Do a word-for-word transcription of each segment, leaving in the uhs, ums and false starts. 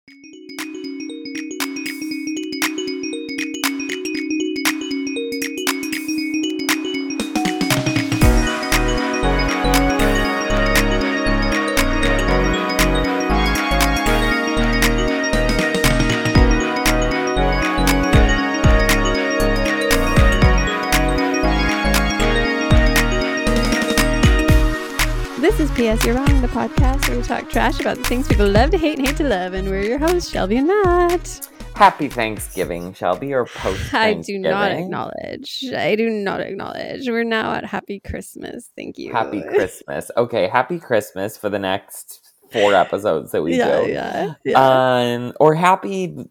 This is P S You're Wrong, the podcast where we talk trash about the things people love to hate and hate to love, and we're your hosts, Shelby and Matt. Happy Thanksgiving, Shelby, or post-Thanksgiving? I do not acknowledge. I do not acknowledge. We're now at Happy Christmas. Thank you. Happy Christmas. Okay, Happy Christmas for the next four episodes that we yeah, do. Yeah, yeah. Um, or Happy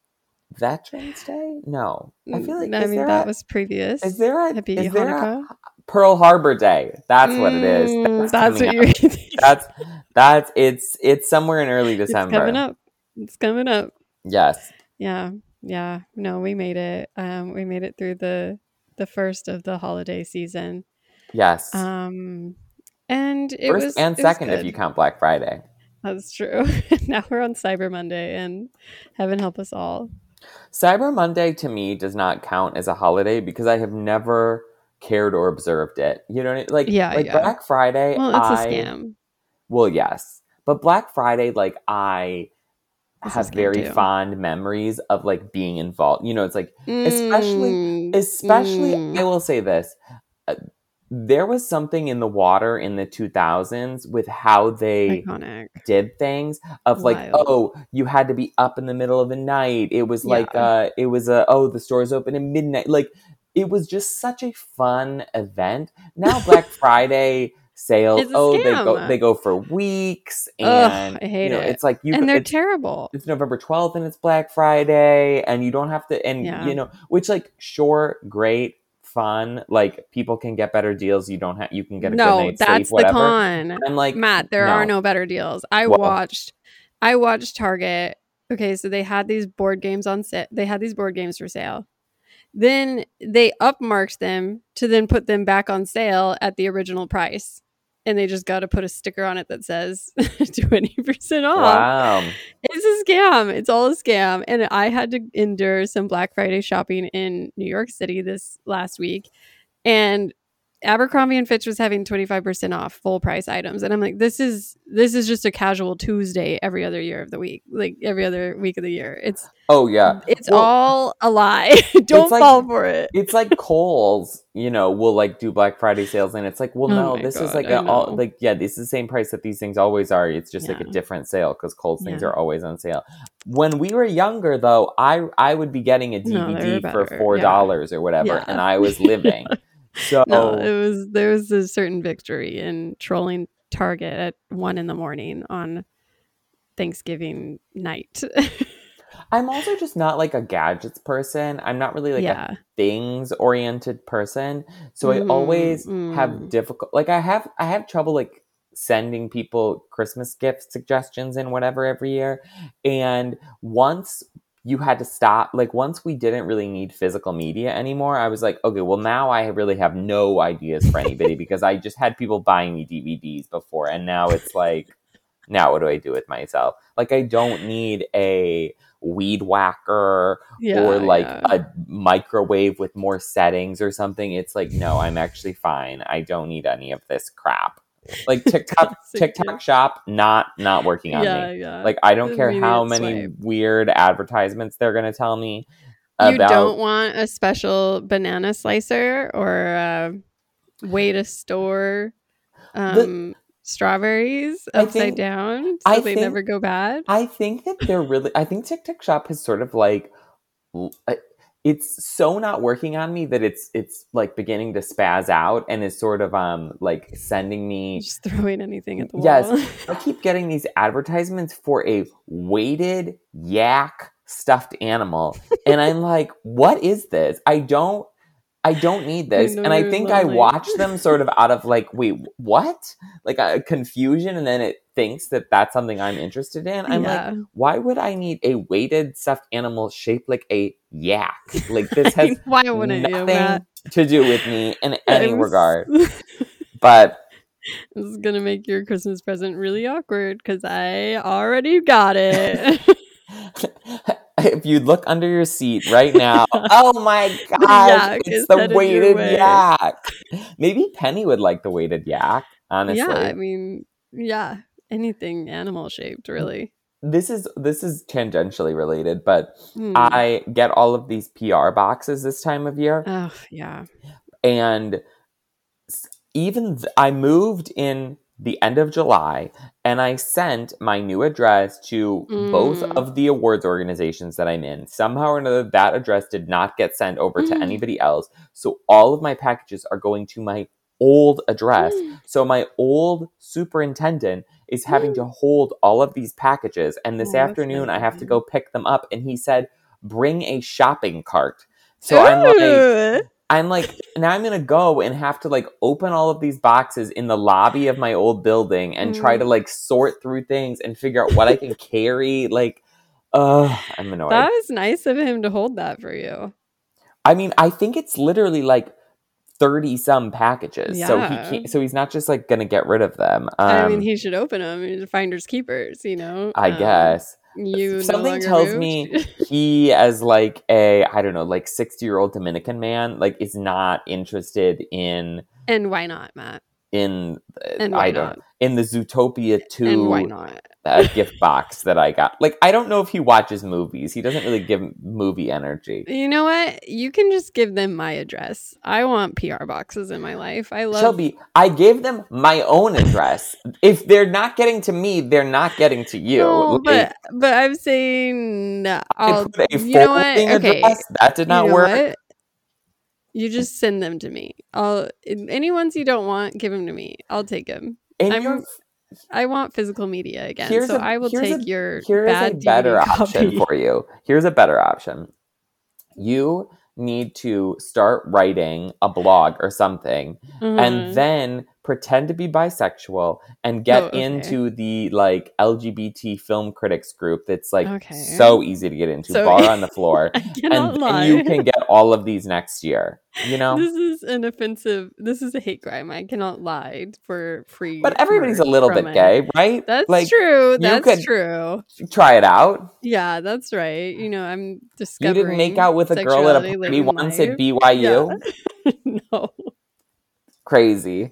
Veterans Day? No. I feel like I mean, that a, was previous. Is there a, Happy is Hanukkah? there a Pearl Harbor Day? That's mm, what it is. That's, that's what you're thinking. That's, that's, it's, it's somewhere in early December. It's coming up. It's coming up. Yes. Yeah. Yeah. No, we made it. Um, we made it through the the first of the holiday season. Yes. Um, and it first was and it second was if you count Black Friday. That's true. Now we're on Cyber Monday, and heaven help us all. Cyber Monday to me does not count as a holiday because I have never cared or observed it. You know, like yeah, like yeah. Black Friday. Well, it's I, a scam. Well, yes, but Black Friday, like I It's have very too. fond memories of like being involved. You know, it's like mm, especially, especially. Mm. I will say this. Uh, there was something in the water in the two thousands with how they Iconic. did things of like, Wild. oh, you had to be up in the middle of the night. It was Yeah. like, uh, it was a, oh, the stores open at midnight. Like, it was just such a fun event. Now Black Friday sales, oh, they go they go for weeks, and Ugh, I hate you know, it. it's like you and they're it's, terrible. It's November twelfth and it's Black Friday, and you don't have to, and Yeah. you know, which like sure, great. Fun, like people can get better deals. You don't have, you can get a no, good night's that's sleep, whatever. the con. I'm like, Matt, there no. are no better deals. I well, watched, I watched Target. Okay, so they had these board games on set. They had these board games for sale. Then they upmarked them to then put them back on sale at the original price. And they just got to put a sticker on it that says twenty percent off. Wow. It's a scam. It's all a scam. And I had to endure some Black Friday shopping in New York City this last week. And Abercrombie and Fitch was having twenty-five percent off full price items. And I'm like, this is this is just a casual Tuesday every other year of the week. Like every other week of the year. It's Oh yeah. It's well, all a lie. Don't like, fall for it. It's like Kohl's, you know, will like do Black Friday sales, and it's like, well, Oh no, this God, is like I a, all, know. like yeah, this is the same price that these things always are. It's just Yeah. like a different sale because Kohl's things Yeah. are always on sale. When we were younger, though, I I would be getting a No, D V they were D for better. four dollars or whatever, Yeah. and I was living. So No, it was there was a certain victory in trolling Target at one in the morning on Thanksgiving night. I'm also just not like a gadgets person. I'm not really like Yeah. a things oriented person. So Mhm, I always mm. have difficult like I have I have trouble like sending people Christmas gift suggestions and whatever every year. And once you had to stop, like once we didn't really need physical media anymore, I was like, okay, well now I really have no ideas for anybody because I just had people buying me D V Ds before, and now it's like, now what do I do with myself? Like I don't need a weed whacker Yeah, or like yeah. a microwave with more settings or something. It's like, no, I'm actually fine. I don't need any of this crap. Like TikTok, TikTok shop, not not working on yeah, me. yeah. Like I don't care how Immediate many swipe. weird advertisements they're gonna tell me You about. don't want a special banana slicer or a way to store um, strawberries I upside think- down so I they think- never go bad. I think that they're really. I think TikTok Shop has sort of like. l- It's so not working on me that it's it's like beginning to spaz out and is sort of um like sending me. Just throwing anything at the wall. Yes, I keep getting these advertisements for a weighted yak stuffed animal, and I'm like, what is this? I don't. I don't need this. I know And I you're think I lonely. watch them sort of out of like, wait, what? Like a confusion. And then it thinks that that's something I'm interested in. I'm Yeah. like, why would I need a weighted stuffed animal shaped like a yak? Like this has Why wouldn't you, nothing Matt? to do with me in any I'm s- regard. But This is gonna make your Christmas present really awkward because I already got it. if you look under your seat right now, oh my The gosh, yak it's is the headed your weighted way. yak. Maybe Penny would like the weighted yak, honestly. Yeah, I mean, yeah, anything animal shaped, really. This is this is tangentially related, but Hmm. I get all of these P R boxes this time of year. Oh, yeah. And s- even th- I moved in the end of July, and I sent my new address to both Mm. of the awards organizations that I'm in. Somehow or another, that address did not get sent over to Mm. anybody else. So all of my packages are going to my old address. Mm. So my old superintendent is having to hold all of these packages. And this Oh, that's afternoon, nice I of have to him. go pick them up. And he said, bring a shopping cart. So I'm like, Ooh. I'm like, now I'm going to go and have to like open all of these boxes in the lobby of my old building and try to Mm. like sort through things and figure out what I can carry. Like, uh, I'm annoyed. That was nice of him to hold that for you. I mean, I think it's literally like thirty some packages. So he Yeah. can't, so he's not just like going to get rid of them. I mean, Um, he should open them. He's finders keepers, you know. I Um, guess. you no Something longer tells moved. me he, as like a, I don't know, like sixty year old Dominican man, like is not interested in, And why not, Matt? in, And I why don't, not? in the Zootopia And why two not? uh, gift box that I got. Like, I don't know if he watches movies. He doesn't really give movie energy. You know what? You can just give them my address. I want P R boxes in my life. I love Shelby, I gave them my own address. If they're not getting to me, they're not getting to you. No, Like, but but I'm saying no, I I'll. put a You know what? forwarding Okay, address. That did you not know work. what? You just send them to me. I'll any ones you don't want, give them to me. I'll take them. And I'm. your I want physical media again, here's so a I will here's take a your here is bad a better D V D option copy. for you. Here's a better option. You need to start writing a blog or something, Mhm. and then pretend to be bisexual and get Oh, okay. into the like L G B T film critics group that's like Okay. so easy to get into, So bar on the floor, I cannot and lie. then you can get all of these next year. You know, This is an offensive. This is a hate crime. I cannot lie for free. but everybody's a merch little from bit it. gay, right? That's Like, true. you That's could true. try it out. Yeah, that's right. You know, I'm You discovering. didn't make out with a girl at a sexuality, party living once life. at B Y U? Yeah. No. Crazy.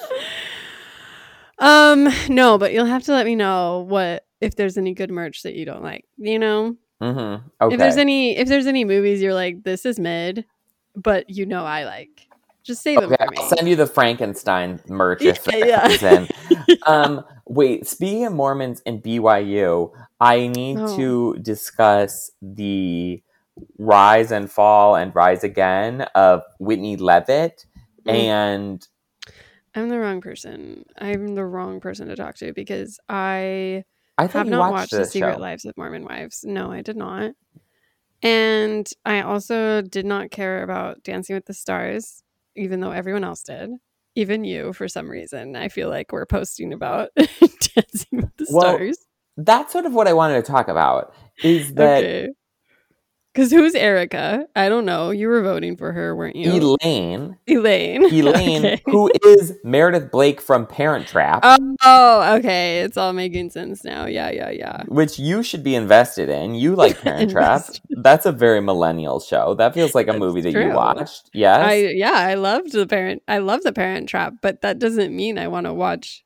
Um, no, but you'll have to let me know what if there's any good merch that you don't like. You know, Mm-hmm. Okay. if there's any if there's any movies you're like, this is mid, but you know I like, just save them Okay, for me. I'll send you the Frankenstein merch if that Yeah, comes in. Um, wait, speaking of Mormons and B Y U, I need Oh. to discuss the rise and fall and rise again of Whitney Levitt. Mm. And I'm the wrong person. I'm the wrong person to talk to because I I thought have you not watched watched The this Secret show. Lives of Mormon Wives. No, I did not. And I also did not care about Dancing with the Stars, even though everyone else did. Even you, for some reason. I feel like we're posting about Dancing with the Well, Stars. That's sort of what I wanted to talk about. Is that Okay. Because who's Erica? I don't know. You were voting for her, weren't you? Elaine, Elaine. Elaine, Okay. who is Meredith Blake from Parent Trap, Oh, oh, okay. It's all making sense now. Yeah, yeah, yeah. which you should be invested in. You like Parent Trap. Invest. That's a very millennial show. That feels like a That's movie that you true. watched. Yes. I yeah, I loved the parent. I love the Parent Trap, but that doesn't mean I want to watch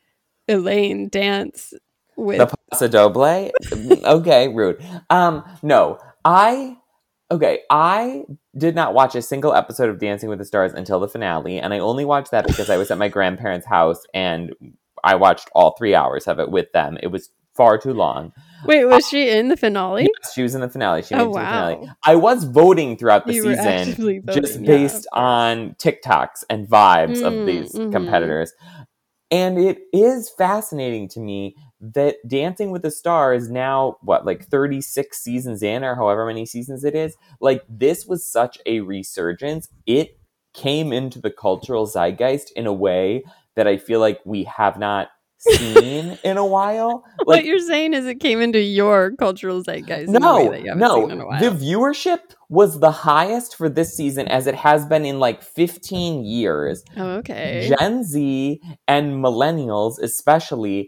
Elaine dance with. The Paso Doble? Okay, rude. Um, no, I okay, I did not watch a single episode of Dancing with the Stars until the finale, and I only watched that because I was at my grandparents' house and I watched all three hours of it with them. It was far too long. Wait, was she in the finale? Yes, she was in the finale. She made Oh it to the finale. wow! I was voting throughout the You were season actively voting, just yeah, based of course. on TikToks and vibes of Mm, these mhm. competitors. And it is fascinating to me that Dancing with the Stars now, what, like thirty-six seasons in, or however many seasons it is, like this was such a resurgence. It came into the cultural zeitgeist in a way that I feel like we have not seen in a while. What Like, you're saying is it came into your cultural zeitgeist in a way no, that you haven't no, seen in a while. the viewership was the highest for this season as it has been in like fifteen years. Oh, okay. Gen Z and millennials especially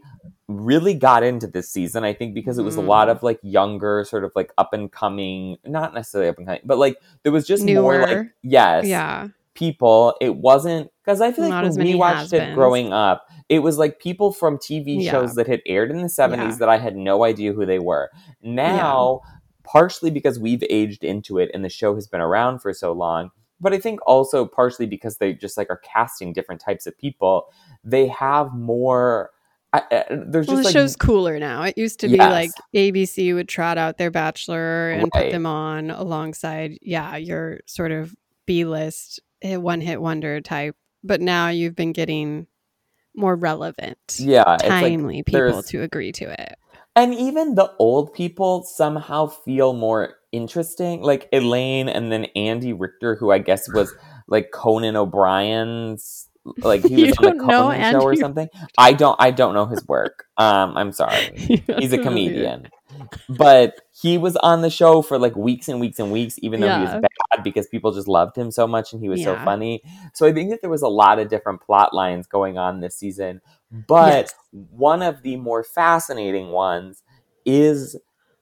really got into this season, I think, because it was a lot of like younger, sort of like up and coming, not necessarily up and coming, but like there was just more like, Newer. yes, Yeah. people. It wasn't, because I feel like Not when as we many watched it has-beens. growing up, it was like people from T V Yeah. shows that had aired in the seventies Yeah. that I had no idea who they were. Now, partially because we've aged into it and the show has been around for so long, but I think also partially because they just like are casting different types of people, they have more. I, I, there's Well, just the like show's cooler now. It used to be yes, like A B C would trot out their Bachelor and put right. them on alongside, yeah, your sort of B-list, one-hit wonder type. But now you've been getting more relevant, Yeah, it's like timely people there's to agree to it. and even the old people somehow feel more interesting, like Elaine and then Andy Richter, who I guess was like Conan O'Brien's, like he was You on the don't know Conan show or Andy? something. I don't I don't know his work. Um, I'm sorry. Yeah, He's a I don't either. comedian. But he was on the show for like weeks and weeks and weeks, even though he was Yeah. bad because people just loved him so much and he was so Yeah. funny. So I think that there was a lot of different plot lines going on this season. But Yes. one of the more fascinating ones is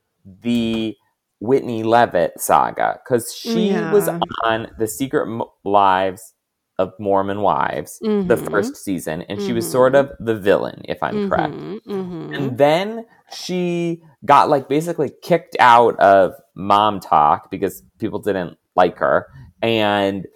the Whitney Levitt saga, because she was Yeah. on The Secret Mo- Lives of Mormon Wives, the Mhm. first season, and she was sort of Mhm. the villain, if I'm correct. Mhm. Mhm. And then she got like basically kicked out of Mom Talk because people didn't like her. And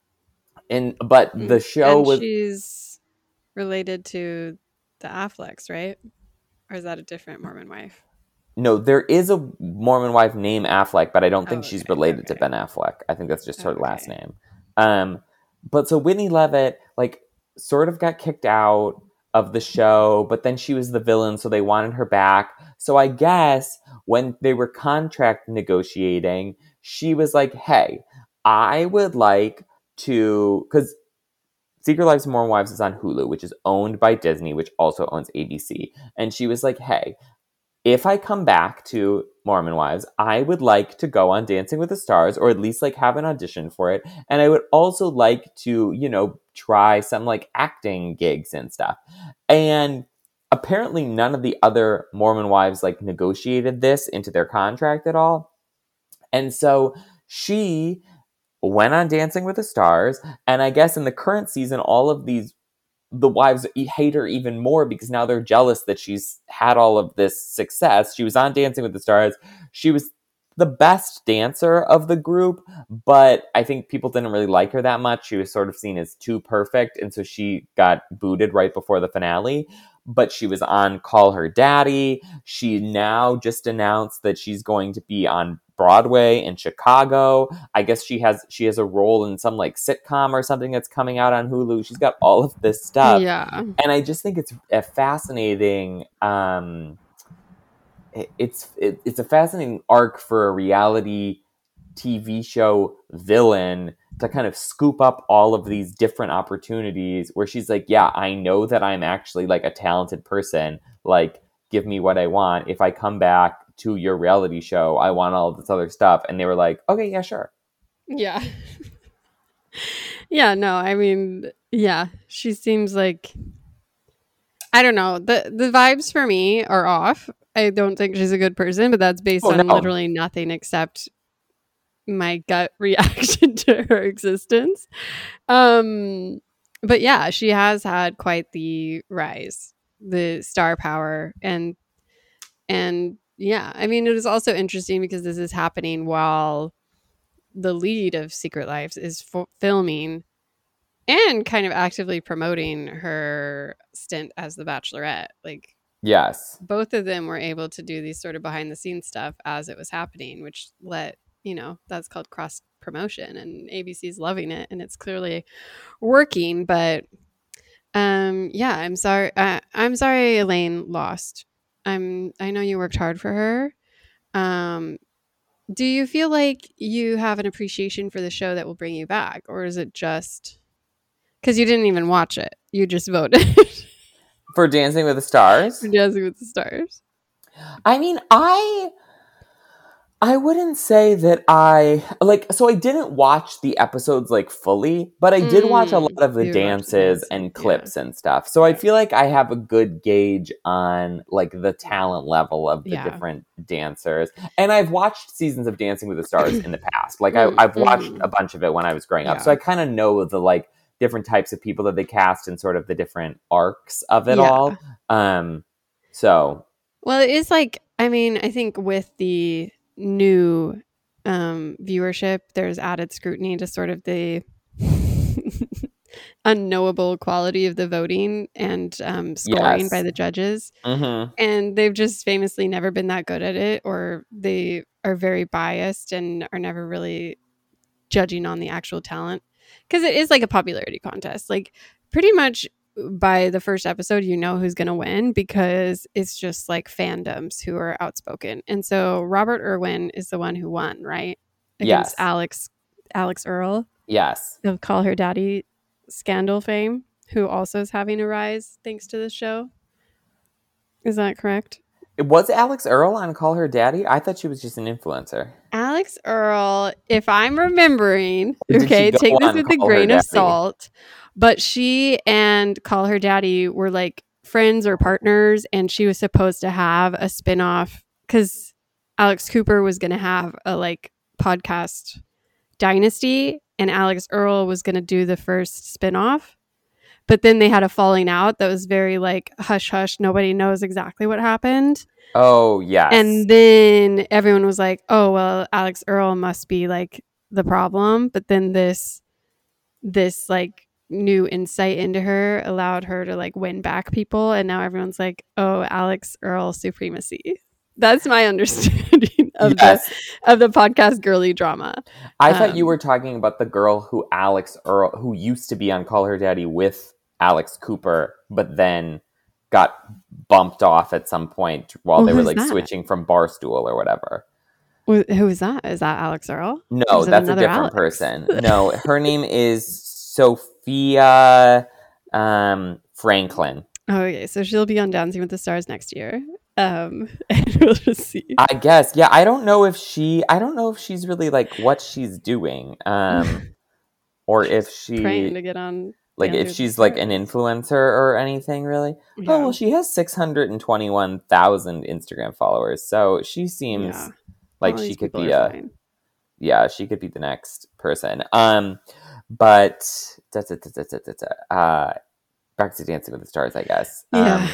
and but the show And was she's related to the Afflecks, right? Or is that a different Mormon wife? no, there is a Mormon wife named Affleck, but I don't think Oh, she's okay, related to okay. Ben Affleck. I think that's just her last Okay. name. Um, but so Whitney Levitt, like, sort of got kicked out of the show, but then she was the villain, so they wanted her back. So I guess when they were contract negotiating, she was like, "Hey, I would like to," because Secret Lives of Mormon Wives is on Hulu, which is owned by Disney, which also owns A B C. And she was like, "Hey, if I come back to Mormon Wives, I would like to go on Dancing with the Stars, or at least like have an audition for it. And I would also like to, you know, try some like acting gigs and stuff." And apparently none of the other Mormon Wives like negotiated this into their contract at all. And so she went on Dancing with the Stars. And I guess in the current season, all of these the wives hate her even more because now they're jealous that she's had all of this success. She was on Dancing with the Stars. She was the best dancer of the group, but I think people didn't really like her that much. She was sort of seen as too perfect, and so she got booted right before the finale. But she was on Call Her Daddy. She now just announced that she's going to be on Broadway in Chicago. I guess she has she has a role in some like sitcom or something that's coming out on Hulu. She's got all of this stuff. Yeah. And I just think it's a fascinating um it, it's it, it's a fascinating arc for a reality T V show villain to kind of scoop up all of these different opportunities where she's like, "Yeah, I know that I'm actually like a talented person. Like, give me what I want. If I come back to your reality show, I want all of this other stuff." And they were like, "Okay, yeah, sure." Yeah. Yeah, no, I mean, yeah, she seems like, I don't know, the the vibes for me are off. I don't think she's a good person, but that's based Oh on no. literally nothing except my gut reaction to her existence. Um, but yeah, she has had quite the rise, the star power, and and yeah, I mean, it is also interesting because this is happening while the lead of Secret Lives is f- filming and kind of actively promoting her stint as the Bachelorette. Like, Yes. both of them were able to do these sort of behind the scenes stuff as it was happening, which let, you know, that's called cross promotion, and A B C's loving it, and it's clearly working. But um yeah, I'm sorry uh, I'm sorry Elaine lost. I'm I know you worked hard for her. Um do you feel like you have an appreciation for the show that will bring you back, or is it just because you didn't even watch it, you just voted For Dancing with the Stars? for Dancing with the Stars? I mean, I I wouldn't say that I like so I didn't watch the episodes like fully, but I did watch a lot Mm, of the you would watch the dances dancing. and Yeah. clips and stuff. So I Yeah. feel like I have a good gauge on like the talent level of the Yeah. different dancers. And I've watched seasons of Dancing with the Stars in the past. Like I, Mm, I've watched mhm. a bunch of it when I was growing up. So Yeah. I kind of know the like different types of people that they cast and sort of the different arcs of it Yeah. all. Um so Well, it is like, I mean, I think with the new um, viewership, there's added scrutiny to sort of the unknowable quality of the voting and um, scoring by yes. the judges. Mm-hmm. And they've just famously never been that good at it, or they are very biased and are never really judging on the actual talent. Because it is like a popularity contest. Like, pretty much by the first episode, you know who's going to win because it's just like fandoms who are outspoken. And so Robert Irwin is the one who won, right? Against Yes. Alex Alex Earl Yes. of Call Her Daddy scandal fame, who also is having a rise thanks to this show. Is that correct? Was Alex Earl on Call Her Daddy? I thought she was just an influencer. Alex Earl, if I'm remembering, Or did she okay, go take this on with a Call Her grain of Daddy? salt, but she and Call Her Daddy were like friends or partners, and she was supposed to have a spinoff because Alex Cooper was going to have a like podcast dynasty, and Alex Earl was going to do the first spinoff. But then they had a falling out that was very like hush hush. Nobody knows exactly what happened. Oh, yes. And then everyone was like, oh, well, Alex Earl must be like the problem. But then this, this like new insight into her allowed her to like win back people. And now everyone's like, oh, Alex Earl supremacy. That's my understanding of yes. the of the podcast girly drama. I thought you Um, were talking about the girl who Alex Earl, who used to be on Call Her Daddy with Alex Cooper, but then got bumped off at some point while well, they were who's like that? switching from Barstool or whatever. Who who is that? Is that Alex Earl? Or No, is it that's a another different Alex? person. No, her name is Sophia um, Franklin. Oh, okay, so she'll be on Dancing with the Stars next year. Um, and we'll just see. I guess. Yeah, I don't know if she I don't know if she's really like what she's doing. Um or if Praying she to get on like Dancing if with the she's like an Stars. influencer or anything really. Yeah. Oh, well, she has six hundred twenty-one thousand Instagram followers. So she seems Yeah. like All she these could people be are a fine. yeah, she could be the next person. Um but da, da, da, da, da, da, da, uh back to Dancing with the Stars, I guess. Yeah. Um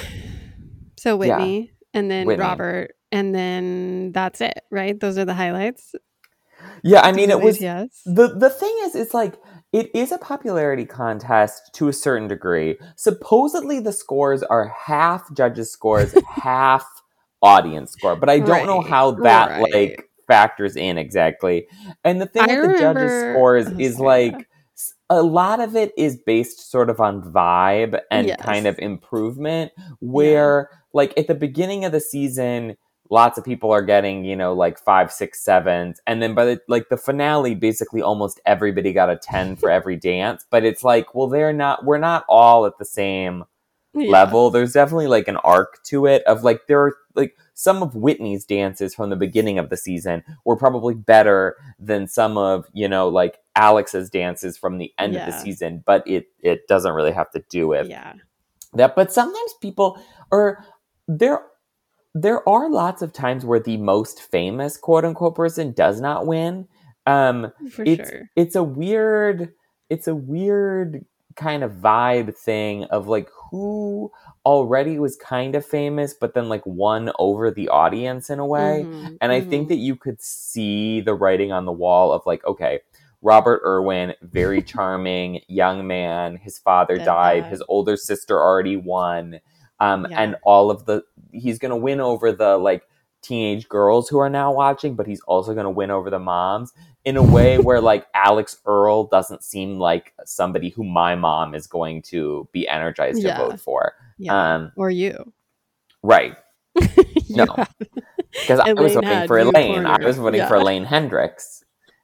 So Whitney, and then Whitney. Robert, and then that's it, right? Those are the highlights. Yeah, I mean, it was Yes. the the thing is, it's like it is a popularity contest to a certain degree. Supposedly, the scores are half judges' scores, half audience score, but I don't know Right, how that right. like factors in exactly. And the thing I with the judges' remember- scores oh, is sorry, yeah. like s- a lot of it is based sort of on vibe and Yes. kind of improvement. Where like at the beginning of the season, lots of people are getting, you know, like five, six, sevens. And then by the like the finale, basically almost everybody got a ten for every dance. But it's like, well, they're not we're not all at the same Yeah. level. There's definitely like an arc to it of like there are like some of Whitney's dances from the beginning of the season were probably better than some of, you know, like Alex's dances from the end of the Yeah. season, but it it doesn't really have to do with Yeah. that. But sometimes people are there there are lots of times where the most famous quote unquote person does not win. Um For it's sure. it's a weird it's a weird kind of vibe thing of like who already was kind of famous but then like won over the audience in a way. Mhm, And I mhm. think that you could see the writing on the wall of like, okay, Robert Irwin, very charming young man, his father Dead died, dad. his older sister already won. Um, Yeah. and all of the he's gonna win over the like teenage girls who are now watching, but he's also gonna win over the moms in a way where like Alex Earl doesn't seem like somebody who my mom is going to be energized Yeah. to vote for. Yeah. Um, or you. right. You No. have- Because I was Elaine voting had for you Elaine. I cornered. was voting Yeah. for Elaine Hendricks.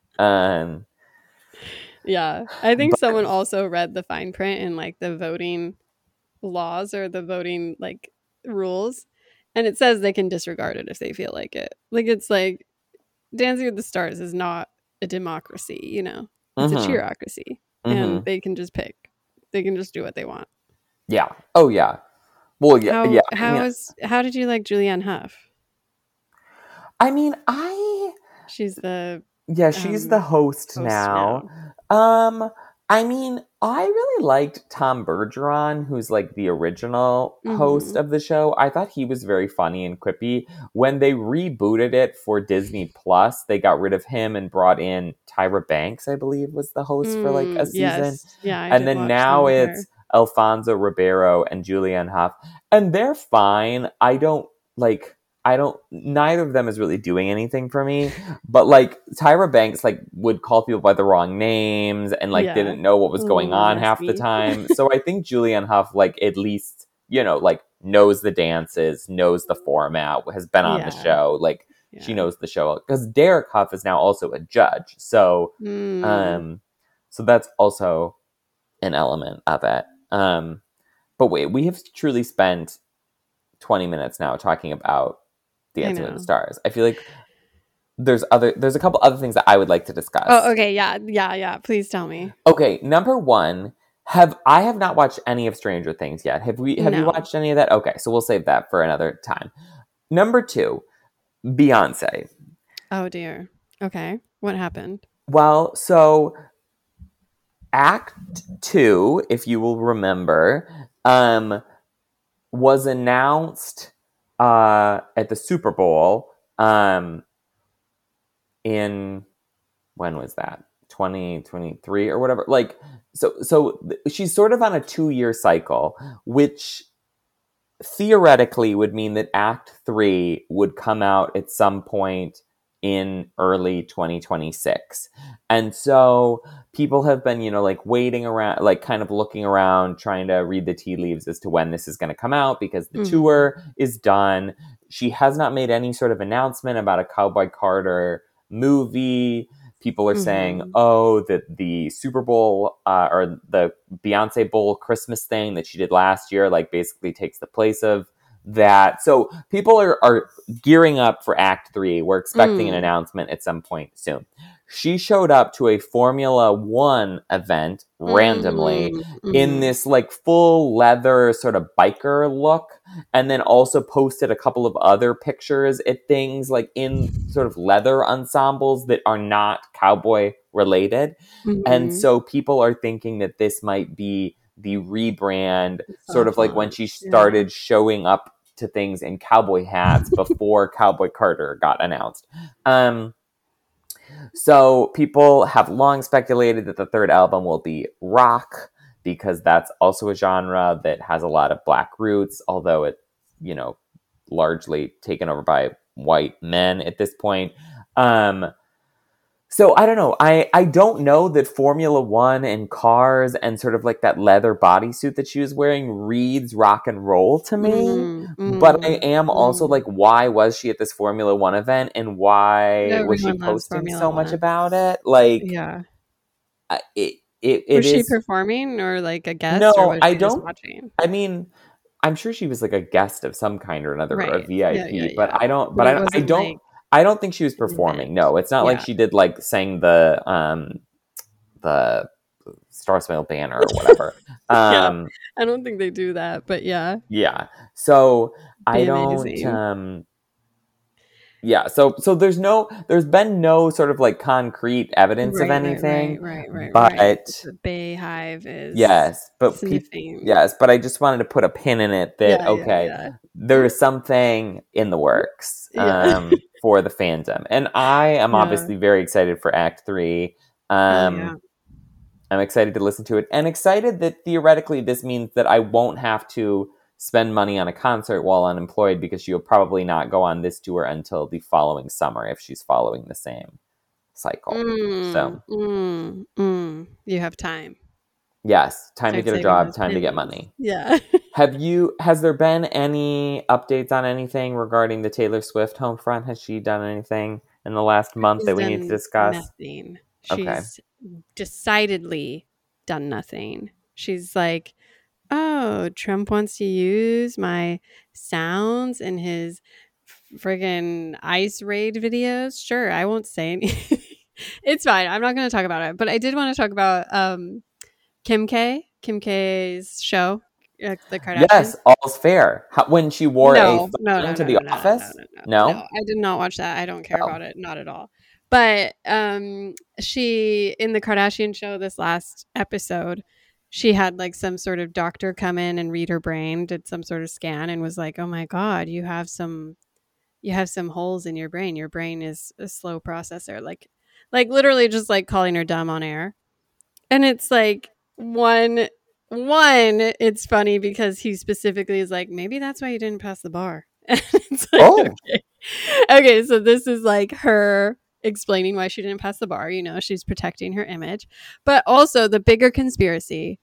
Um, Yeah. I think But- someone also read the fine print in like the voting laws or the voting like rules. And it says they can disregard it if they feel like it. Like it's like Dancing with the Stars is not a democracy, you know. It's a Mm-hmm. cheerocracy. Mm-hmm. And they can just pick. They can just do what they want. Yeah. Oh yeah. Well, yeah, How yeah. I how mean, is how did you like Julianne Hough? I mean, I She's the yeah, she's the um host host now. now. Um, I mean, I really liked Tom Bergeron, who's like the original host Mhm. of the show. I thought he was very funny and quippy. When they rebooted it for Disney Plus, they got rid of him and brought in Tyra Banks, I believe, was the host for like a Mm, season. yes. Yeah, I And did then watch some now with her. it's Alfonso Ribeiro and Julianne Hough. And they're fine. I don't like I don't neither of them is really doing anything for me. But like Tyra Banks like would call people by the wrong names and like Yeah. didn't know what A was little going more on half the messy. time. So I think Julianne Hough like at least, you know, like knows the dances, knows the format, has been on the Yeah. show. Like she Yeah. knows the show. Because Derek Hough is now also a judge. So Mm. um so that's also an element of it. Um but wait, we have truly spent twenty minutes now talking about I Dancing with the know. Stars. I feel like there's other there's a couple other things that I would like to discuss. Oh, okay. Yeah. Yeah. Yeah. Please tell me. Okay, number one, have I have not watched any of Stranger Things yet. Have we have you No. watched any of that? Okay, so we'll save that for another time. Number two, Beyonce. Oh dear. Okay. What happened? Well, so Act Two, if you will remember, um, was announced uh, at the Super Bowl um, in when was that? twenty twenty-three or whatever. Like so so she's sort of on a two-year cycle, which theoretically would mean that Act three would come out at some point in early twenty twenty-six. And so people have been, you know, like waiting around, like kind of looking around, trying to read the tea leaves as to when this is going to come out because the Mhm. tour is done. She has not made any sort of announcement about a Cowboy Carter movie. People are saying, Mhm. oh, that the Super Bowl uh, or the Beyonce Bowl Christmas thing that she did last year, like basically takes the place of that. So people are, are gearing up for Act Three. We're expecting an Mm. announcement at some point soon. She showed up to a Formula One event randomly Mm. in Mhm. this like full leather sort of biker look, and then also posted a couple of other pictures at things like in sort of leather ensembles that are not cowboy related. And Mhm. so people are thinking that this might be the rebrand, sort of Soft like when she launch. Yeah. started showing up to things in cowboy hats before Cowboy Carter got announced. Um, so people have long speculated that the third album will be rock because that's also a genre that has a lot of black roots, although it, you know, largely taken over by white men at this point. Um, so I don't know. I, I don't know that Formula One and cars and sort of like that leather bodysuit that she was wearing reads rock and roll to me. Mm. But I Mm. am also Mm. like, why was she at this Formula One event and why was she Everyone loves posting Formula so much One. about it? Like, Yeah. I- it it, it Was she is performing or like a guest or no. was I she just don't. watching? I mean, I'm sure she was like a guest of some kind or another, or a Right. Yeah, yeah, V I P. But yeah. I don't. But But it I, I wasn't don't. like I don't think she was an performing. event. No, it's not like Yeah. she did like sang the um the Star Spangled Banner or whatever. Yeah. Um, I don't think they do that, but yeah. yeah. So I Be don't. amazing. Um, yeah. So so there's no. There's been no sort of like concrete evidence of Right, right, anything. right, right, right, But right. The Bayhive is yes, but people. sniffing. Yes, but I just wanted to put a pin in it that Yeah, yeah, okay, yeah. there is something in the works Yeah. um, for the fandom, and I am Yeah. obviously very excited for Act Three. Oh, Um, yeah. I'm excited to listen to it, and excited that theoretically this means that I won't have to spend money on a concert while unemployed because she'll probably not go on this tour until the following summer if she's following the same cycle. Mm, So mm, mm. You have time. yes, time to Start get a saving job, those time to get pennies. money. Yeah. Have you? Has there been any updates on anything regarding the Taylor Swift home front? Has she done anything in the last month She's that we need to done discuss? nothing. Okay. She's decidedly done nothing. She's like, oh, Trump wants to use my sounds in his friggin' ice raid videos. Sure, I won't say anything. It's fine. I'm not going to talk about it. But I did want to talk about um, Kim K. Kim K's show, uh, the Kardashians. Yes, All's Fair. How, when she wore No, a no, phone no, to no, the no, no, no, office? no, no, No? no. I did not watch that. I don't care Oh. about it. Not at all. But um, she, in the Kardashian show, this last episode, she had like some sort of doctor come in and read her brain, did some sort of scan, and was like, "Oh my God, you have some, you have some holes in your brain. Your brain is a slow processor." Like, like literally just like calling her dumb on air. And it's like one, one, it's funny because he specifically is like, maybe that's why you didn't pass the bar. And it's like, Oh. okay. Okay, so this is like her explaining why she didn't pass the bar. You know, she's protecting her image. But also the bigger conspiracy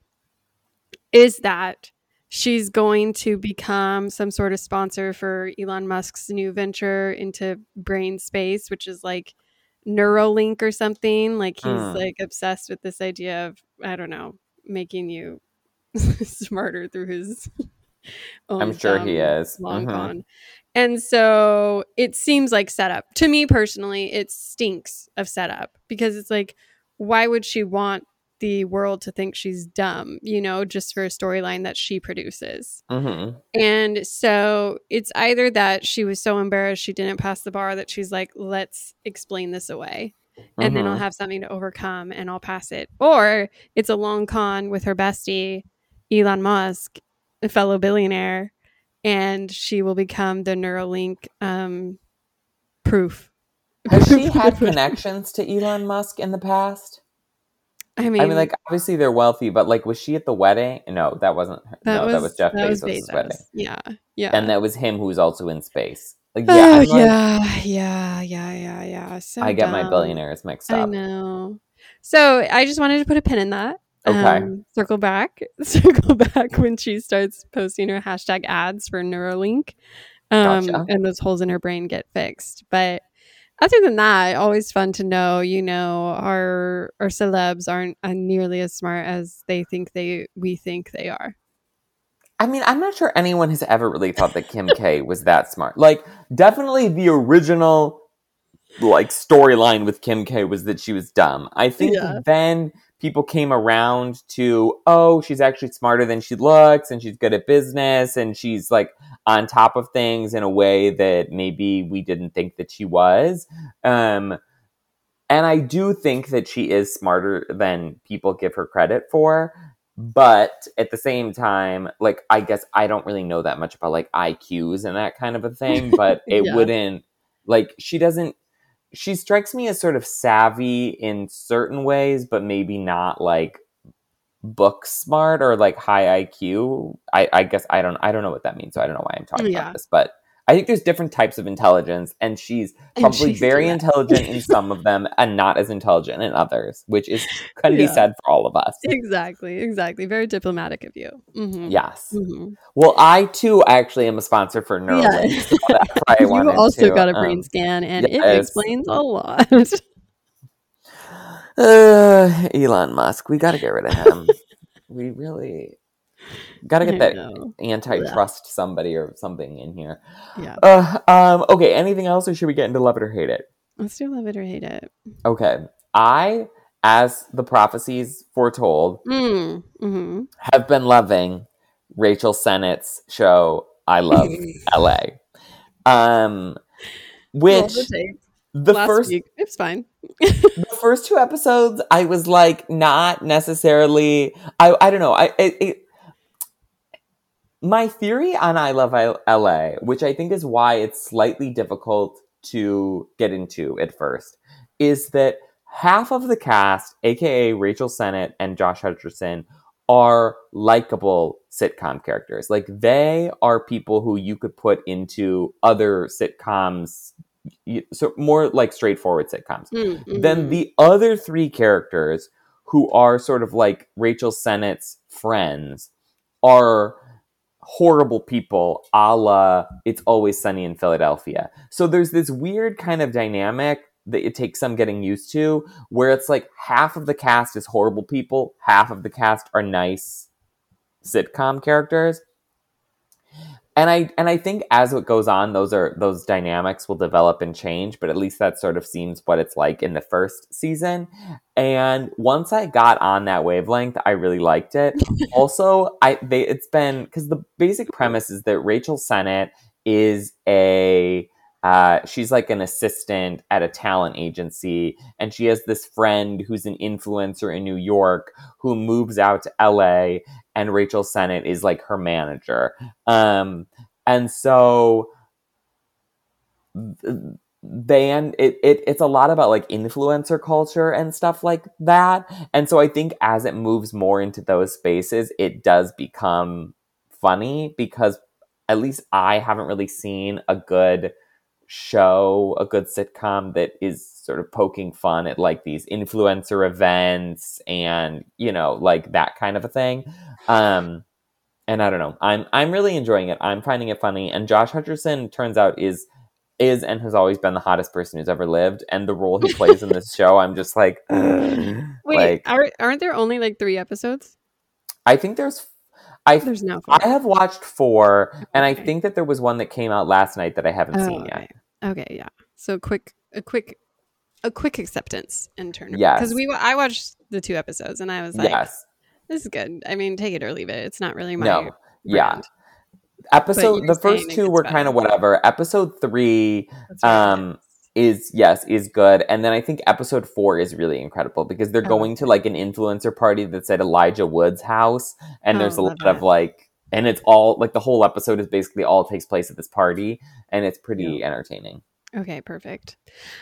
is that she's going to become some sort of sponsor for Elon Musk's new venture into brain space, which is like Neuralink or something. Like he's Mm. like obsessed with this idea of, I don't know, making you smarter through his own I'm sure he dumb is. long Mhm. con. And so it seems like setup. To me personally, it stinks of setup because it's like, why would she want the world to think she's dumb, you know, just for a storyline that she produces? Mhm. And so it's either that she was so embarrassed she didn't pass the bar that she's like, let's explain this away. And then I'll Mhm. have something to overcome and I'll pass it. Or it's a long con with her bestie, Elon Musk, a fellow billionaire, and she will become the Neuralink um, proof. Has she had connections to Elon Musk in the past? I mean, I mean, like, obviously they're wealthy, but like, was she at the wedding? No, that wasn't her. that No, was that was Jeff that was Bezos' Bezos. wedding. Yeah, yeah. And that was him who's also in space. Like, yeah, Oh, I'm like, yeah, yeah, yeah, yeah, yeah. So I get my dumb. billionaires mixed I up. know. So I just wanted to put a pin in that. Okay. Um, circle back, circle back when she starts posting her hashtag ads for Neuralink, um, Gotcha. and those holes in her brain get fixed. But other than that, always fun to know. You know, our our celebs aren't uh, nearly as smart as they think they we think they are. I mean, I'm not sure anyone has ever really thought that Kim K was that smart. Like, definitely the original like storyline with Kim K was that she was dumb. I think Yeah. then people came around to, oh, she's actually smarter than she looks, and she's good at business, and she's like on top of things in a way that maybe we didn't think that she was. Um, and I do think that she is smarter than people give her credit for. But at the same time, like, I guess I don't really know that much about like I Qs and that kind of a thing, but it Yeah. wouldn't, like, she doesn't, she strikes me as sort of savvy in certain ways, but maybe not like book smart or like high I Q. I, I guess I don't I don't know what that means, so I don't know why I'm talking Yeah. about this. But I think there's different types of intelligence, and she's And probably she's very right. intelligent in some of them and not as intelligent in others, which is can be Yeah. said for all of us. Exactly, exactly. Very diplomatic of you. Mhm. Yes. Mhm. Well, I too actually am a sponsor for Neuralink, Yeah. so that's why I You wanted also to. got a brain um, scan, and it yes. explains a lot. Uh, Elon Musk, we got to get rid of him. We really got to get I that know. antitrust somebody or something in here. Yeah. Uh, um, okay, anything else, or should we get into love it or hate it? Let's do love it or hate it. Okay. I, as the prophecies foretold, Mm. Mm-hmm. have been loving Rachel Sennett's show, I Love L A. Um, Roll which the tape. the Last first week. It's fine. the first two episodes, I was like not necessarily. I I don't know. I it, it my theory on I Love L A, which I think is why it's slightly difficult to get into at first, is that half of the cast, aka Rachel Sennett and Josh Hutcherson, are likable sitcom characters. Like, they are people who you could put into other sitcoms, so more like straightforward sitcoms. Mm-hmm. Then the other three characters, who are sort of like Rachel Sennett's friends, are horrible people, a la It's Always Sunny in Philadelphia. So there's this weird kind of dynamic that it takes some getting used to, where it's like half of the cast is horrible people, half of the cast are nice sitcom characters. And I and I think as it goes on, those are those dynamics will develop and change, but at least that sort of seems what it's like in the first season. And once I got on that wavelength, I really liked it. Also, I they it's been because the basic premise is that Rachel Sennett is a uh, she's like an assistant at a talent agency, and she has this friend who's an influencer in New York who moves out to L A, and Rachel Sennett is like her manager. Um, and so they and it, it it's a lot about like influencer culture and stuff like that. And so I think as it moves more into those spaces, it does become funny because at least I haven't really seen a good show, a good sitcom that is sort of poking fun at like these influencer events and, you know, like that kind of a thing. Um, and I don't know, I'm, I'm really enjoying it. I'm finding it funny. And Josh Hutcherson turns out is, is, and has always been the hottest person who's ever lived. And the role he plays in this show, I'm just like, wait, like, are, aren't there only like three episodes? I think there's I, There's no four. I have watched four, okay. And I think that there was one that came out last night that I haven't oh, seen okay. yet. Okay, yeah. So quick, a quick, a quick acceptance in turn. Yes. Because we, I watched the two episodes and I was like, yes. this is good. I mean, take it or leave it. It's not really my no. brand. Yeah. Episode the first two were kind of whatever. Episode three, um. is yes is good, and then I think episode four is really incredible because they're oh, going okay. to like an influencer party that's at Elijah Wood's house, and oh, there's a lot that. of like, and it's all like the whole episode is basically all takes place at this party, and it's pretty yeah. entertaining. Okay, perfect.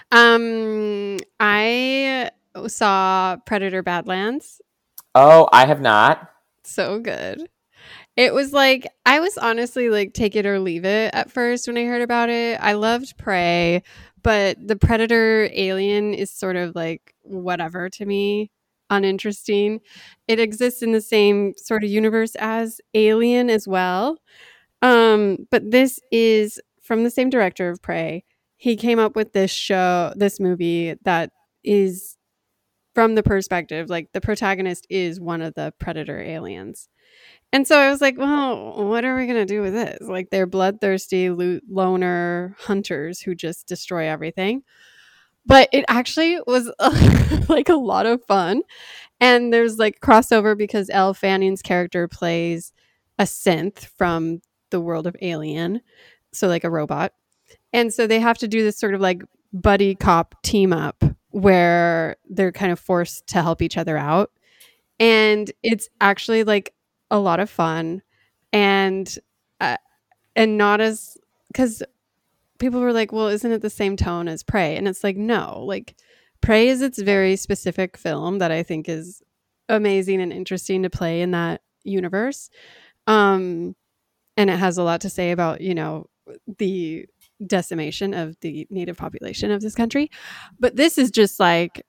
Um, I saw Predator Badlands. Oh, I have not. So good. It was like, I was honestly like, take it or leave it at first when I heard about it. I loved Prey, but the Predator alien is sort of like whatever to me, uninteresting. It exists in the same sort of universe as Alien as well. Um, but this is from the same director of Prey. He came up with this show, this movie that is from the perspective, like the protagonist is one of the Predator aliens. And so I was like, well, what are we going to do with this? Like, they're bloodthirsty lo- loner hunters who just destroy everything. But it actually was uh, like a lot of fun. And there's like crossover because Elle Fanning's character plays a synth from the world of Alien. So like a robot. And so they have to do this sort of like buddy cop team up where they're kind of forced to help each other out. And it's actually like a lot of fun, and uh, and not as, because people were like, well, isn't it the same tone as Prey? And it's like, no, like Prey is its very specific film that I think is amazing and interesting to play in that universe, um and it has a lot to say about, you know, the decimation of the native population of this country. But this is just like,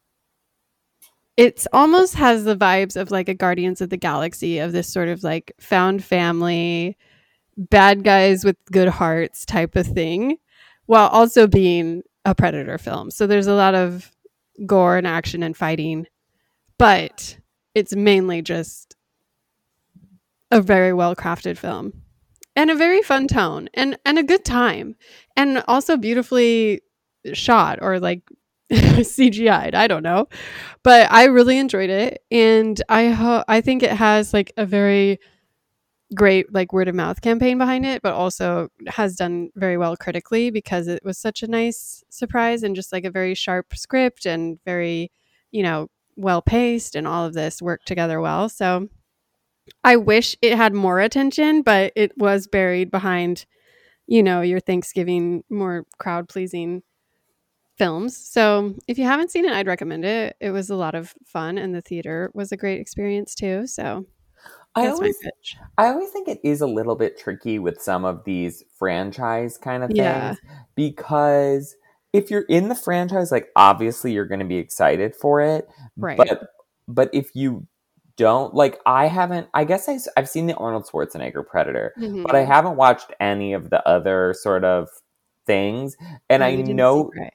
it's almost has the vibes of like a Guardians of the Galaxy, of this sort of like found family, bad guys with good hearts type of thing, while also being a Predator film. So there's a lot of gore and action and fighting, but it's mainly just a very well crafted film and a very fun tone and, and a good time, and also beautifully shot, or like C G I'd, I don't know, but I really enjoyed it, and I ho- I think it has like a very great like word of mouth campaign behind it, but also has done very well critically because it was such a nice surprise and just like a very sharp script and very, you know, well paced, and all of this worked together well. So I wish it had more attention, but it was buried behind, you know, your Thanksgiving more crowd pleasing films. So if you haven't seen it, I'd recommend it. It was a lot of fun, and the theater was a great experience too. So I always, I always think it is a little bit tricky with some of these franchise kind of things, yeah. Because if you're in the franchise, like obviously you're going to be excited for it, right? But but if you don't, like, I haven't, I guess I, I've seen the Arnold Schwarzenegger Predator, mm-hmm. but I haven't watched any of the other sort of things, and oh, I know.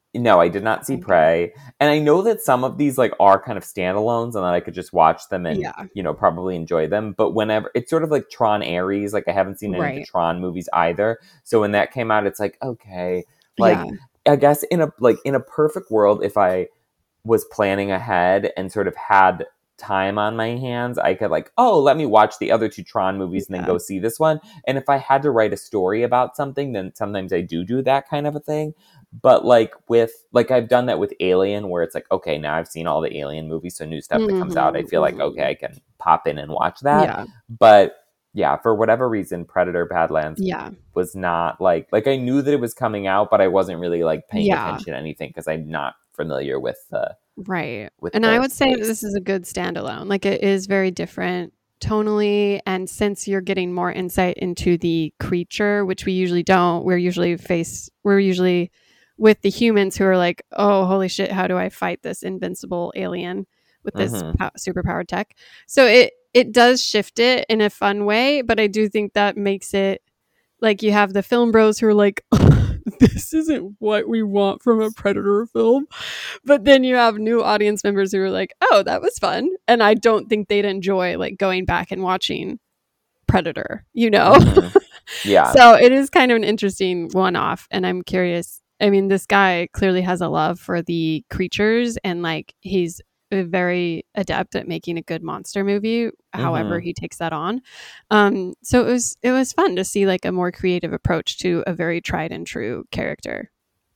No, I did not see Okay. Prey. And I know that some of these like are kind of standalones and that I could just watch them and, Yeah. you know, probably enjoy them. But whenever it's sort of like Tron Ares, like I haven't seen any of the Right. Tron movies either. So when that came out, it's like, okay, like Yeah. I guess in a like in a perfect world, if I was planning ahead and sort of had time on my hands, I could like, oh, let me watch the other two Tron movies and then Yeah. go see this one. And if I had to write a story about something, then sometimes I do do that kind of a thing. But like with like I've done that with Alien, where it's like, okay, now I've seen all the Alien movies, so new stuff that comes out, I feel like, Mhm, okay, I can pop in and watch that. Yeah. But yeah, for whatever reason, Predator Badlands Yeah. was not like like I knew that it was coming out, but I wasn't really like paying Yeah. attention to anything because I'm not familiar with the Right. with And I the would say that space. this is a good standalone. Like it is very different tonally, and since you're getting more insight into the creature, which we usually don't, we're usually face we're usually with the humans who are like, oh, holy shit, how do I fight this invincible alien with this Mhm. po- superpowered tech? So it it does shift it in a fun way, but I do think that makes it like you have the film bros who are like, this isn't what we want from a Predator film. But then you have new audience members who are like, oh, that was fun. And I don't think they'd enjoy like going back and watching Predator, you know? Mhm. Yeah. So it is kind of an interesting one off. And I'm curious. I mean, this guy clearly has a love for the creatures and like he's very adept at making a good monster movie, however Mhm. he takes that on. Um, so it was it was fun to see like a more creative approach to a very tried and true character.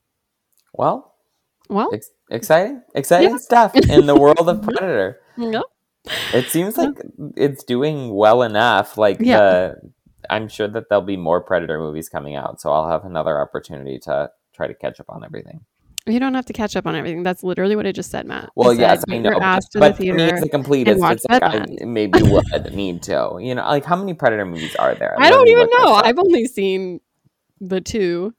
Well, Well, ex- exciting, exciting yeah. stuff in the world of Predator. Yeah. It seems Yeah. like it's doing well enough. Like Yeah. the, I'm sure that there'll be more Predator movies coming out, so I'll have another opportunity to try to catch up on everything. You don't have to catch up on everything. That's literally what I just said, Matt. Well, I said, yes, I get know, your but, ass to the but for me theater as a and completist, watch it's like I Badlands. maybe would need to. You know, like how many Predator movies are there? I Let don't me even look know. this up. I've only seen the two.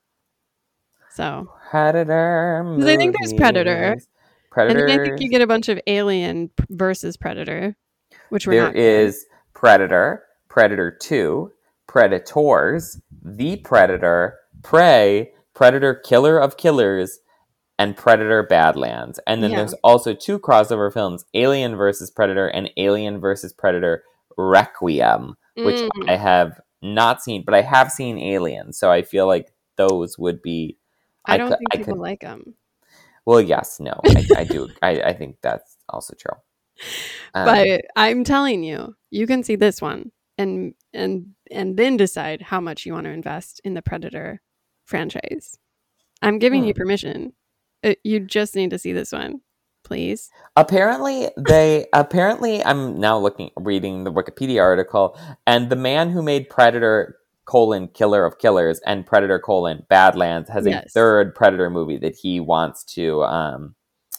So, Predator because I think there's Predator, movies. and then I think Predator. you get a bunch of Alien p- versus Predator, which were There not good. is Predator, Predator two, Predators, The Predator, Prey, Predator Killer of Killers, and Predator Badlands. And then Yeah. there's also two crossover films, Alien versus Predator and Alien versus Predator Requiem, which Mm. I have not seen, but I have seen Alien, so I feel like those would be I don't could, think I people could, like them. well, yes, no, I, I do. I, I think that's also true. Um, But I'm telling you, you can see this one and and and then decide how much you want to invest in the Predator franchise. I'm giving Hmm. you permission. Uh, you just need to see this one, please. Apparently, they apparently I'm now looking reading the Wikipedia article, and the man who made Predator colon Killer of Killers and Predator colon Badlands has Yes. a third Predator movie that he wants to um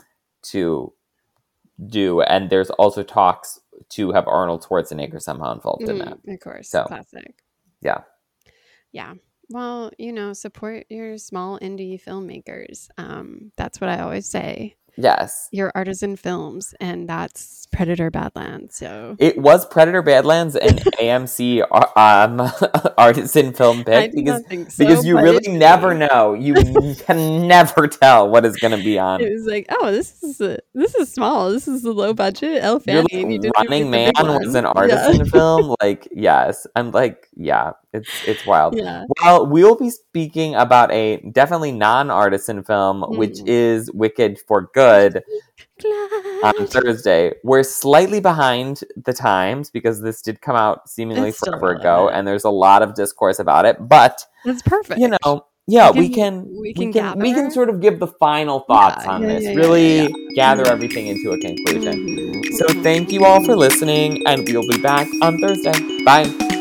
to do, and there's also talks to have Arnold Schwarzenegger somehow involved in that. Mm, of course, So classic. yeah, Yeah. Well, you know, support your small indie filmmakers. Um, that's what I always say. yes. Your artisan films, and that's Predator Badlands. So It was Predator Badlands and A M C um, artisan film I pick do because not think so, because you but really it should never be. know. You can never tell what is going to be on. It was like, oh, this is a, this is small. This is a low budget. Elle You're Fanning. You like didn't even Running Man get the big was one. an Yeah. artisan film. Like yes, I'm like yeah, it's it's wild. Yeah. Well, we'll be speaking about a definitely non-artisan film, which Mm. is Wicked for Good. On Glad. Thursday. We're slightly behind the times because this did come out seemingly It's still forever ago, relevant. and there's a lot of discourse about it. But That's perfect. you know, yeah, We we can- can we we can can we can gather. sort of give the final thoughts Yeah, on yeah, this. yeah, yeah, really yeah, gather Mhm. everything into a conclusion. Mhm, So mhm. thank you all for listening, and we'll be back on Thursday. Bye.